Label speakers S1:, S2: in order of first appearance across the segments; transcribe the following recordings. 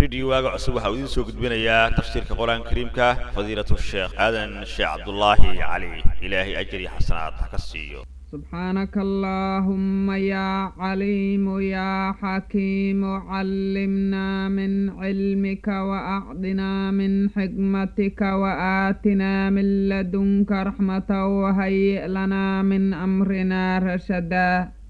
S1: فيديو واقع عصب وحاولين سوق بنايا تفسير القرآن الكريم فضيلة الشيخ آذن الشيخ عبد الله علي إلهي أجري حسنات حكسيو.
S2: سبحانك اللهم يا عليم يا حكيم علمنا من علمك وأعطنا من حكمتك وآتنا من لدنك رحمة وهيئ لنا من أمرنا رشدا.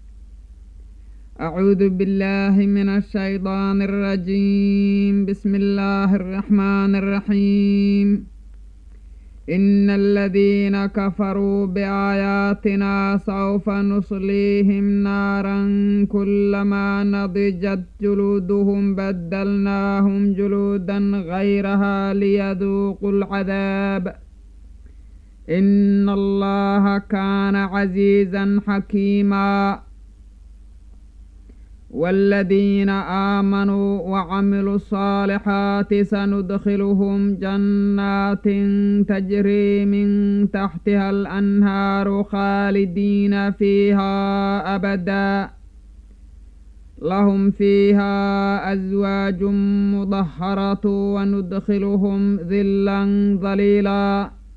S2: أعوذ بالله من الشيطان الرجيم. بسم الله الرحمن الرحيم. إن الذين كفروا بآياتنا سوف نصليهم نارا كلما نضجت جلودهم بدلناهم جلودا غيرها ليذوقوا العذاب إن الله كان عزيزا حكيما. والذين آمنوا وعملوا الصالحات سندخلهم جنات تجري من تحتها الأنهار خالدين فيها أبدا لهم فيها أزواج مطهرة وندخلهم ظلا ظليلا.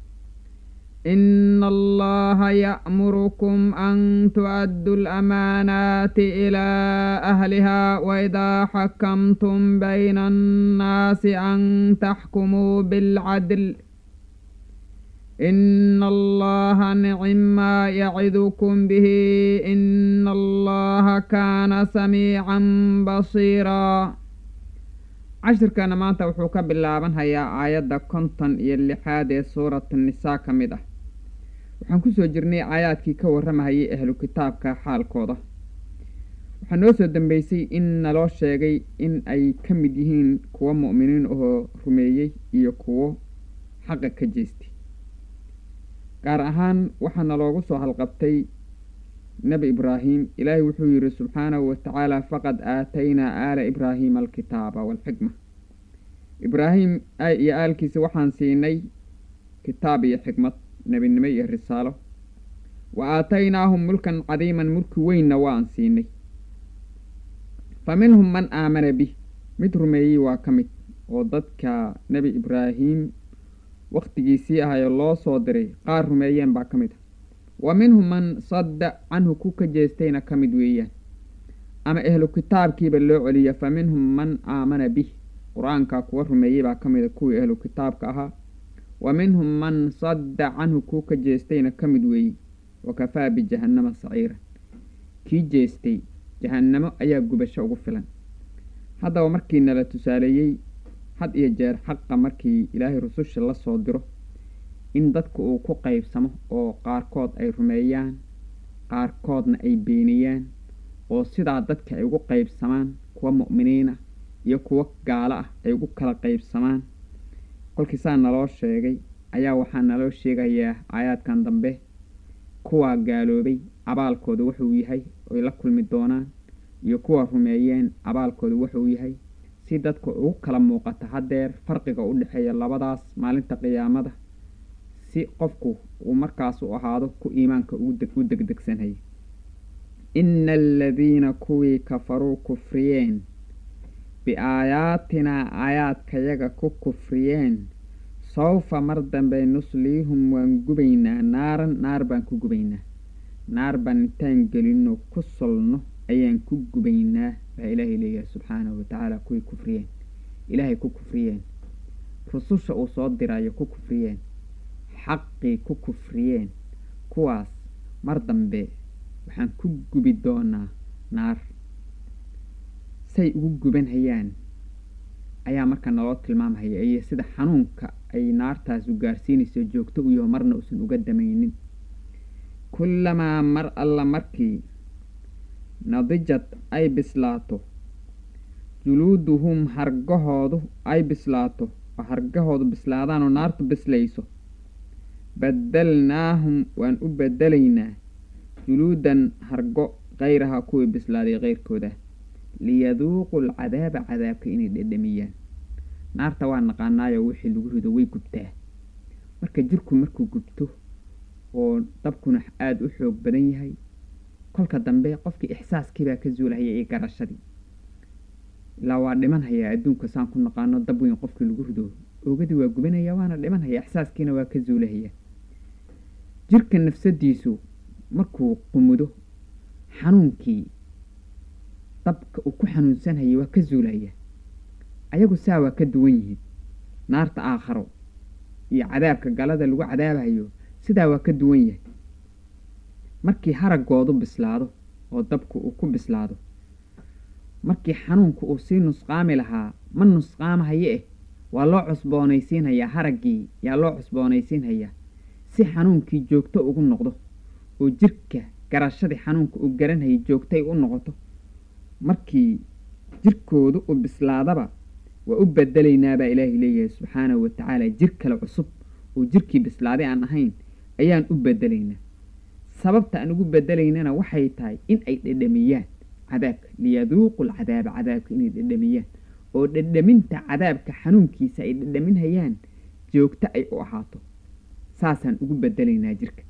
S2: إن الله يأمركم أن تؤدوا الأمانات إلى أهلها وإذا حكمتم بين الناس أن تحكموا بالعدل إن الله نعم يعظكم به إن الله كان سميعا بصيرا. cashirkana maanta wuxuu ka bilaaban hayaa aayadda 56 ee suurat an-nisaa ka mid ah. waxaan ku soo jirnay aayaadkii ka warramahayay ahlu kitaabka xaalkooda. waxaa noo soo dambeysay in naloo sheegay in ay ka mid yihiin kuwa mu'miniin oo rumeeyey iyo kuwo xaqa ka jeestay. gaar ahaan waxaa naloogu soo halqabtay nabi ibraahim. ilaahay wuxuu yidhi subxaanahu watacaala faqad aataynaa aala ibraahiima alkitaaba waalxikma. ibraahim iyo aalkiisa waxaan siinay kitaab iyo xikmad, nebinimo iyo risaalo. wa aataynaahum mulkan cadiiman, mulki weynna waan siinay. fa minhum man aamana bih, mid rumeeyey waa ka mid oo dadka nebi ibraahim wakhtigiisii ahayoo loo soo diray qaar rumeeyeen baa ka mid ah. wa minhum man sadda canhu, ku ka jeestayna ka mid weeyaan. ama ehlu kitaabkiiba loo celiya fa minhum man aamana bih, qur-aanka kuwa rumeeyey baa ka mida kuwii ehlu kitaabka ahaa. wa minhum man sadda canhu, ku ka jeestayna ka mid weeyey. wakafaa bijahannama saciira, kii jeestay jahannamo ayaa gubasho ugu filan. haddaba markii nala tusaaleeyey had iyo jeer xaqa markii ilaahay rususha la soo diro in dadku uu ku qaybsamo oo qaarkood ay rumeeyaan qaarkoodna ay beeniyaan, oo sidaa dadka ay ugu qaybsamaan kuwa mu'miniin ah iyo kuwa gaalo ah ay ugu kala qaybsamaan. kolkiisaa naloo sheegay ayaa waxaa naloo sheegayaa aayaadkan dambe kuwa gaaloobay abaalkooda wuxuu yahay oy la kulmi doonaan, iyo kuwa rumeeyeen abaalkooda wuxuu yahay, si dadku ugu kala muuqata haddeer farqiga u dhexeeya labadaas maalinta qiyaamada, si qofku uu markaas u ahaado ku iimaanka u degdegsanhay. ina aladiina kuwii kafaruu kufriyeen biaayaatinaa aayaadkayaga ku kufriyeen sawfa mar dambe nusliihum waan gubaynaa naaran, naar baan ku gubaynaa. naar baan intaan gelino ku solno ayaan ku gubaynaa baa ilaahay leeyahay subxaanahu watacaala. kuwii kufriyeen ilaahay ku kufriyeen, rususha uu soo dirayo ku kufriyeen, xaqii ku kufriyeen, kuwaas mar dambe waxaan ku gubi doonaa naar. say ugu gubanhayaan ayaa marka naloo tilmaamhaya, iyo sida xanuunka ay naartaasu gaarsiinayso joogto u yaho marna uusan uga damaynin. kullamaa mar alla markii nadijad ay bislaato juluuduhum hargahoodu ay bislaato, oo hargahoodu bislaadaan oo naartu bislayso, badalnaahum waan u bedelaynaa juluudan hargo kayraha kuwii bislaaday kayrkooda, liyaduuqu alcadaaba, cadaabka inay dhedhamiyaan. naarta waa naqaanaayo wixii lagu rido way gubtaa. marka jirku markuu gubto oo dabkuna aada u xoog badan yahay, kolka dambe qofkii ixsaaskii baa ka zuulahaya iyo garashadii. ilaa waa dhiman hayaa adduunka saan ku naqaano dab weyn qofkii lagu rido oogadii waa gubanaya waana dhiman hayaa ixsaaskiina waa ka zuulahaya jirka nafsadiisu markuu qumudo xanuunkii dabka uu ku xanuunsanhayay waa ka zuulaya ayagu saa waa ka duwan yihiin naarta aakharo iyo cadaabka galada lagu cadaabayo sidaa waa ka duwan yahay markii haraggoodu bislaado oo dabku uu ku bislaado markii xanuunku uu sii nusqaami lahaa ma nusqaamahaye waa loo cusboonaysiinhayaa haraggii yaa loo cusboonaysiinhayaa si xanuunkii joogto ugu noqdo oo jirka garashadii xanuunka uu garanhayay joogtay u noqoto markii jirkoodu uu bislaadaba waa u bedelaynaa baa ilaahay leeyahay subxaanahu wa tacaala jir kale cusub oo jirkii bislaaday aan ahayn ayaan u bedelaynaa sababta aan ugu bedelaynana waxay tahay in ay dhedhamiyaan cadaabka liyaduuqu lcadaaba cadaabka inay dhedhamiyaan oo dhedhaminta cadaabka xanuunkiisa ay dhedhaminhayaan joogto ay u ahaato saasaan ugu bedelaynaa jirka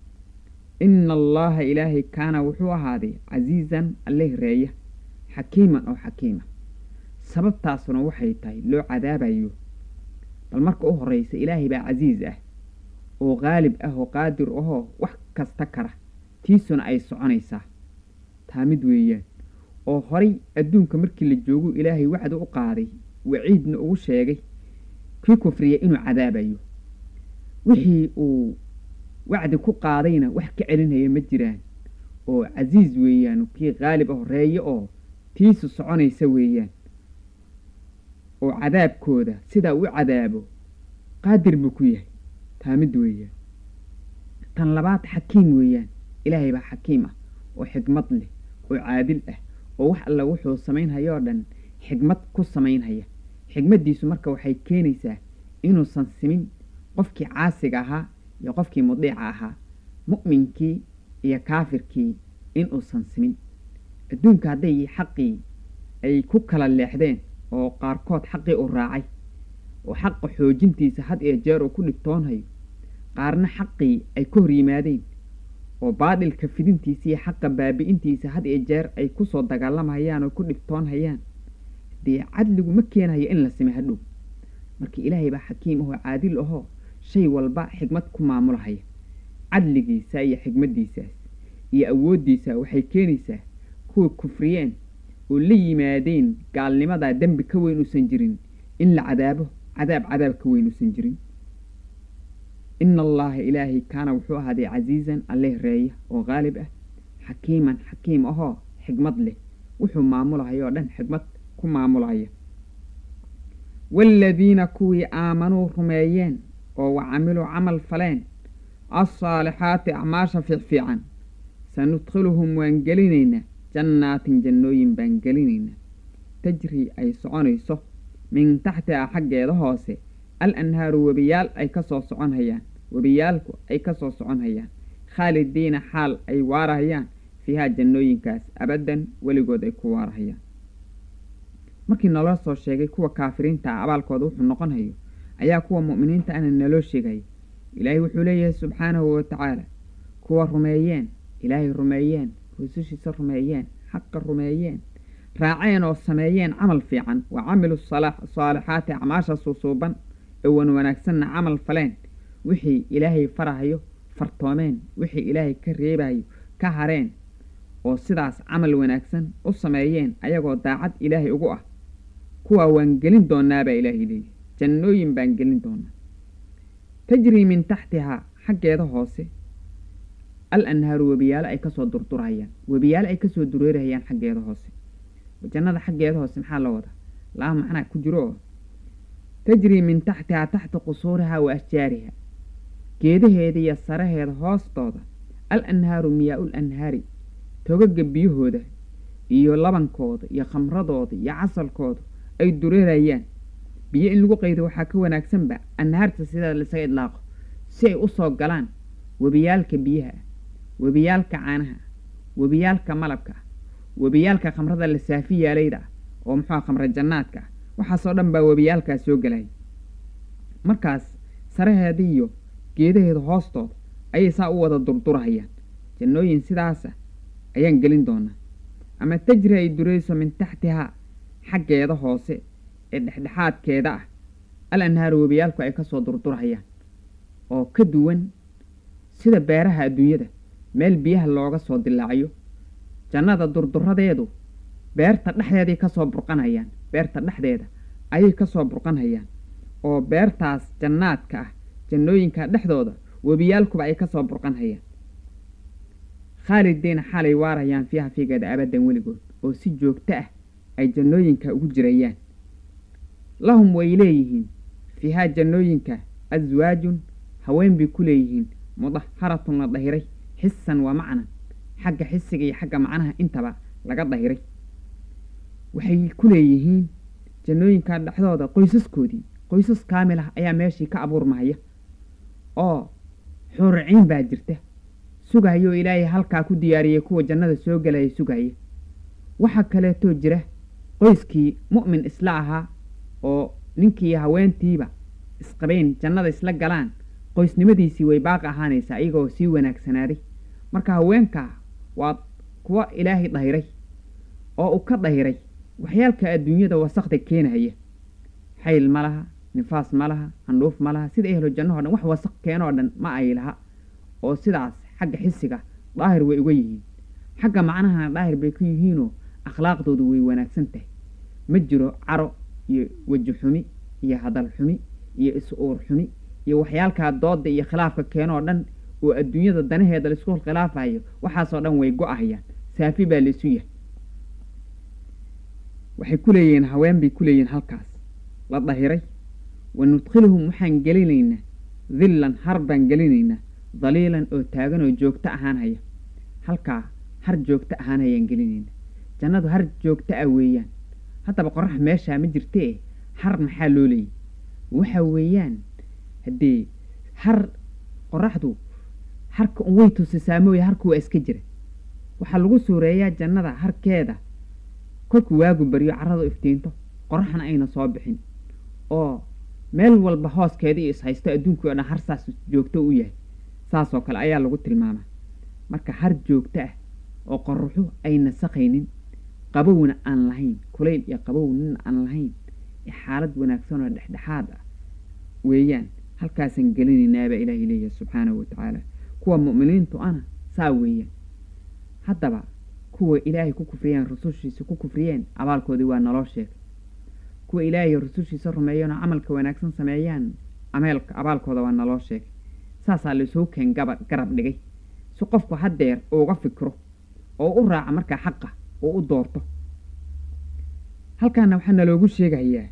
S2: ina allaha ilaahay kaana wuxuu ahaaday casiizan alleh reeya xakiiman oo xakiima sababtaasuna waxay tahay loo cadaabayo bal marka u horraysa ilaahay baa casiis ah oo qaalib ah oo qaadir ahoo wax kasta kara tiisuna ay soconaysaa taa mid weeyaan oo horay adduunka markii la joogu ilaahay wacdi u qaaday waciidna ugu sheegay kii kufriya inuu cadaabayo wixii uu wacdi ku qaadayna wax ka celinaya ma jiraan oo casiis weeyaan kii qaalib ah reeye oo tiisu soconaysa weeyaan oo cadaabkooda sidaa u cadaabo qaadir buu ku yahay taa mid weeyaan tan labaad xakiim weeyaan ilaahay baa xakiim ah oo xigmad leh oo caadil ah oo wax alla wuxuu samaynhayoo dhan xigmad ku samaynhaya xigmaddiisu marka waxay keenaysaa inuusan simin qofkii caasiga ahaa iyo qofkii mudiica ahaa mu'minkii iyo kaafirkii inuusan simin adduunka hadday xaqii ay ku kala leexdeen oo qaarkood xaqii u raacay oo xaqa xoojintiisa had iyo jeer uu ku dhibtoonhayo qaarna xaqii ay ka hor yimaadeen oo baadilka fidintiisa iyo xaqa baabi'intiisa had iyo jeer ay ku soo dagaalamahayaan oo ku dhibtoonhayaan dee cadligu ma keenayo in la simay hadhow marka ilaahay baa xakiim ahoo caadil ahoo shay walba xigmad ku maamulahaya cadligiisa iyo xigmaddiisaas iyo awooddiisa waxay keenaysaa kuwa kufriyeen oo la yimaadeen gaalnimadaa dembi ka weyn uusan jirin in la cadaabo cadaab ka weyn uusan jirin ina allaha ilaahay kaana wuxuu ahaaday casiizan alleh reeya oo qaalib ah xakiiman xakiim ahoo xigmad leh wuxuu maamulahaya oo dhan xigmad ku maamulaya waaladiina kuwii aamanuu rumeeyeen oo wacamiluu camal faleen alsaalixaati acmaasha fiicfiican sanudkhiluhum waan gelinaynaa jannaatin jannooyin baan gelinaynaa tajrii ay soconayso min taxtihaa xaggeeda hoose al anhaaru webiyaal ay ka soo soconhayaan webiyaalku ay ka soo soconhayaan khaalidiina xaal ay waarahayaan fiihaa jannooyinkaas abaddan weligood ay ku waarahayaan markii naloo soo sheegay kuwa kaafiriinta ah abaalkooda wuxuu noqonhayo ayaa kuwa mu'miniinta ana naloo sheegay ilaahay wuxuu leeyahay subxaanahu wa tacaala kuwa rumeeyeen ilaahay rumeeyeen rusushiisa rumeeyeen xaqa rumeeyeen raaceen oo sameeyeen camal fiican wa camilu saalixaati acmaasha suusuuban ee wan wanaagsanna camal faleen wixii ilaahay farahayo fartoomeen wixii ilaahay ka reebayo ka hareen oo sidaas camal wanaagsan u sameeyeen ayagoo daacad ilaahay ugu ah kuwaa waan gelin doonaa baa ilaahay leeyahy jannooyin baan gelin doonaa tajrii min taxtihaa xaggeeda hoose al anhaaru webiyaalo ay kasoo durdurhayaan webiyaalo ay kasoo dureerahayaan xaggeeda hoose jannada xaggeeda hoose maxaa la wadaa laba macnaa ku jiro oo tajrii min taxtihaa taxta qusuurihaa wa ashjaariha geedaheeda iyo saraheeda hoostooda al anhaaru miyaa-ul anhaari togaga biyahooda iyo labankooda iyo khamradooda iyo casalkooda ay dureerayaan biyo in lagu qaydo waxaa ka wanaagsanba anhaarta sidaa laisaga idlaaqo si ay u soo galaan webiyaalka biyaha webiyaalka caanaha webiyaalka malabka webiyaalka khamrada la saafi yaalayda oo muxuu khamra jannaadka waxaasoo dhan baa webiyaalkaas soo galay markaas saraheeda iyo geedaheeda hoostooda ayay saa u wada durdurahayaan jannooyin sidaasa ayaan gelin doonaa ama tajri ay durayso min taxtihaa xaggeeda hoose ee dhexdhexaadkeeda ah al-anhaaru webiyaalku ay ka soo durdurhayaan oo ka duwan sida beeraha adduunyada meel biyaha looga soo dilaaciyo jannada durduradeedu beerta dhexdeeday ka soo burqanayaan beerta dhexdeeda ayay ka soo burqanayaan oo beertaas jannaadka ah jannooyinka dhexdooda webiyaalkuba ay ka soo burqanayaan khaalidiina xaalay waarayaan fiiha fiigeeda abadan weligood oo si joogto ah ay jannooyinka ugu jirayaan lahum way leeyihiin fiihaa jannooyinka aswaajun haween bay ku leeyihiin mudaharatun la dahiray xisan waa macnan xagga xisiga iyo xagga macnaha intaba laga dahiray waxay ku leeyihiin jannooyinka dhexdooda qoysas kaamil ah ayaa meeshii ka abuurmahaya oo xuuriciin baa jirta sugayoo ilaahay halkaa ku diyaariyey kuwa jannada soo gelaya sugaya waxaa kaleetoo jira qoyskii mu'min isla ahaa oo ninkii haweentiiba isqabayn jannada isla galaan qoysnimadiisii way baaqi ahaanaysaa iyagoo sii wanaagsanaaday marka haweenkaa waa kuwa ilaahay dahiray oo uu ka dahiray waxyaalka adduunyada wasakda keenaya xayl ma laha nifaas ma laha handhuuf ma laha sida ehlo jannahoo dhan wax wasaq keenoo dhan ma ay laha oo sidaas xagga xisiga daahir way uga yihiin xagga macnahana daahir bay ku yihiinoo akhlaaqdoodu way wanaagsan tahay ma jiro caro iyo weji xumi iyo hadal xumi iyo is-uur xumi iyo waxyaalkaa dooda iyo khilaafka keenoo dhan oo adduunyada danaheeda laisku khilaafayo waxaasoo dhan way go-ahayaan saafi baa laisu yahay waxay ku leeyihiin haween bay ku leeyihiin halkaas la dahiray wa nudkhiluhum waxaan gelinaynaa dillan har baan gelinaynaa daliilan oo taagan oo joogto ahaanhaya halkaa har joogto ahaanhayaan gelinaynaa jannadu har joogto ah weeyaan haddaba qorax meeshaa ma jirtee har maxaa loo leeyay waxa weeyaan haddee har qoraxdu harka un way tusisaa mooye harku waa iska jira waxaa lagu suureeyaa jannada harkeeda kolkuu waagu baryo carradu iftiinto qoraxna ayna soo bixin oo meel walba hooskeeda iyo ishaysto adduunkii oo dhan har saas joogto u yahay saasoo kale ayaa lagu tilmaamaa marka har joogto ah oo qoraxu ay nasaqaynin qabowna aan lahayn kulayl iyo qabownin aan lahayn xaalad wanaagsan oo dhexdhexaad ah weeyaan halkaasaan gelinaynaabaa ilaahay leeyahay subxaanahu watacaala kuwa mu'miniintu ana saa weeyaan haddaba kuwa ilaahay ku kufriyeen rusushiisa ku kufriyeen abaalkoodii waa naloo sheegay kuwa ilaahay rusushiisa rumeeyeenoo camalka wanaagsan sameeyaan abaalkooda waa naloo sheegay saasaa laisuu keen garab dhigay si qofku haddeer uuga fikro oo u raaca markaa xaqa oo u doorto halkaana waxaa naloogu sheegayaa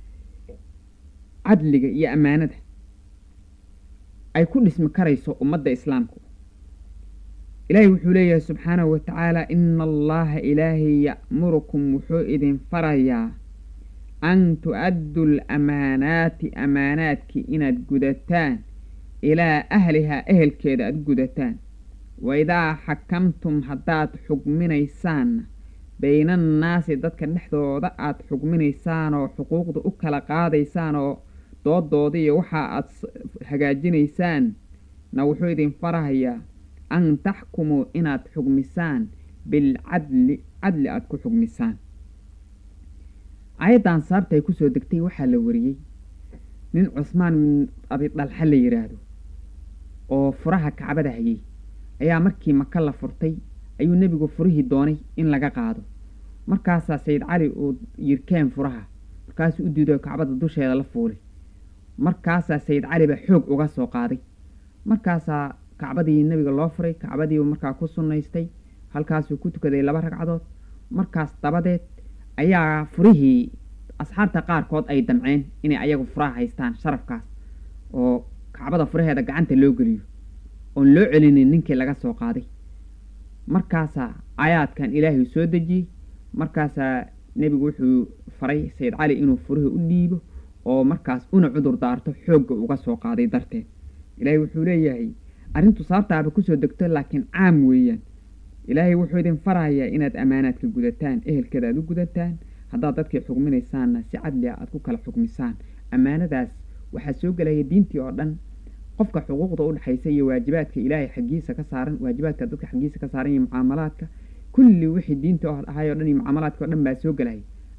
S2: cadliga iyo ammaanada ay ku dhismi karayso ummadda islaamku ilaahay wuxuu leeyahay subxaanahu watacaala ina allaha ilaahay ya'murukum wuxuu idin farayaa an tu'addu lamaanaati amaanaadkii inaad gudataan ilaa ahlihaa ehelkeeda aad gudataan waidaa xakamtum haddaad xugminaysaanna baynannaasi dadka dhexdooda aad xugminaysaan oo xuquuqda u kala qaadaysaan oo doodooda iyo waxa aad hagaajinaysaan na wuxuu idin farahayaa an taxkumuu inaad xugmisaan bilcadli cadli aad ku xugmisaan aayaddan sababta ay kusoo degtay waxaa la wariyey nin cusmaan bin abidalxa la yidhaahdo oo furaha kacbada hayay ayaa markii maka la furtay ayuu nebigu furihii doonay in laga qaado markaasaa sayid cali uu yirkeen furaha markaasuu u diido kacbada dusheeda la fuulay markaasaa sayid cali baa xoog uga soo qaaday markaasaa kacbadii nebiga loo furay kacbadiibu markaa ku sunnaystay halkaasuu ku tukaday 2 ragcadood markaas dabadeed ayaa furihii asxaabta qaarkood ay damceen inay ayagu furaha haystaan sharafkaas oo kacbada furaheeda gacanta loo geliyo oon loo celinin ninkii laga soo qaaday markaasaa aayaadkan ilaahay soo dejiyey markaasaa nebigu wuxuu faray sayid cali inuu furihii u dhiibo oo markaas una cudur daarto xoogga uga soo qaaday darteed ilaahay wuxuu leeyahay arrintu sababtaaba kusoo degto laakiin caam weeyaan ilaahay wuxuu idin farahayaa inaad ammaanaadka gudataan ehelkeeda aad u gudataan haddaad dadkii xugminaysaanna si cadli aad ku kala xugmisaan ammaanadaas waxaa soo gelaya diintii oo dhan qofka xuquuqda u dhaxaysa iyo waajibaadka ilaahay xaggiisa ka saaran waajibaadka dadka xaggiisa ka saaran iyo mucaamalaadka kulli wixii diinta oo ahaayoo dhan iyo mucaamalaadka oo dhan baa soo gelaya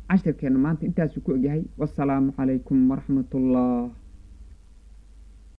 S2: cashirkeena maanta intaasuu ku egyahay wassalaamu calaykum waraxmatullah